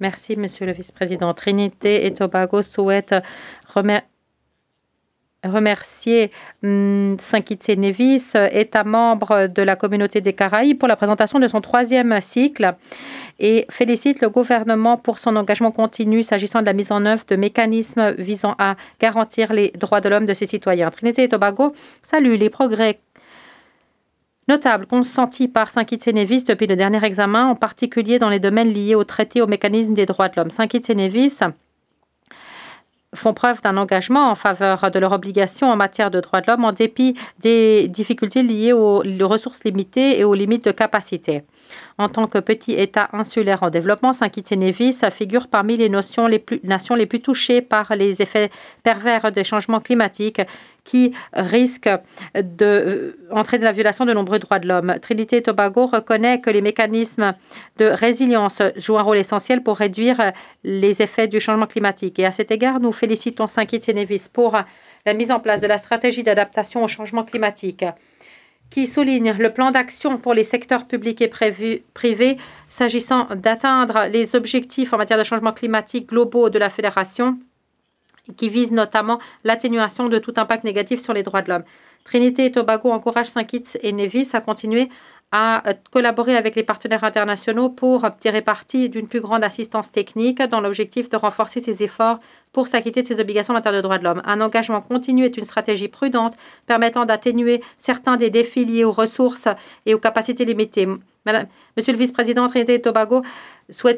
Merci, Monsieur le Vice-président. Trinité et Tobago souhaitent remercier Saint Kitts et Nevis, État membre de la Communauté des Caraïbes, pour la présentation de son troisième cycle et félicite le gouvernement pour son engagement continu s'agissant de la mise en œuvre de mécanismes visant à garantir les droits de l'homme de ses citoyens. Trinité et Tobago salue les progrès notables consentis par Saint Kitts et Nevis depuis le dernier examen, en particulier dans les domaines liés au traité au mécanisme des droits de l'homme. Saint Kitts et Nevis font preuve d'un engagement en faveur de leurs obligations en matière de droits de l'homme en dépit des difficultés liées aux ressources limitées et aux limites de capacité. En tant que petit État insulaire en développement, Saint Kitts et Nevis figure parmi les nations les plus touchées par les effets pervers des changements climatiques qui risquent d'entraîner la violation de nombreux droits de l'homme. Trinité et Tobago reconnaît que les mécanismes de résilience jouent un rôle essentiel pour réduire les effets du changement climatique. Et à cet égard, nous félicitons Saint Kitts et Nevis pour la mise en place de la stratégie d'adaptation au changement climatique, qui souligne le plan d'action pour les secteurs publics et privés s'agissant d'atteindre les objectifs en matière de changement climatique globaux de la Fédération, qui vise notamment l'atténuation de tout impact négatif sur les droits de l'homme. Trinité et Tobago encourage Saint Kitts et Nevis à continuer à collaborer avec les partenaires internationaux pour tirer parti d'une plus grande assistance technique dans l'objectif de renforcer ses efforts pour s'acquitter de ses obligations en matière de droits de l'homme. Un engagement continu est une stratégie prudente permettant d'atténuer certains des défis liés aux ressources et aux capacités limitées. Monsieur le vice-président, Trinité et Tobago souhaite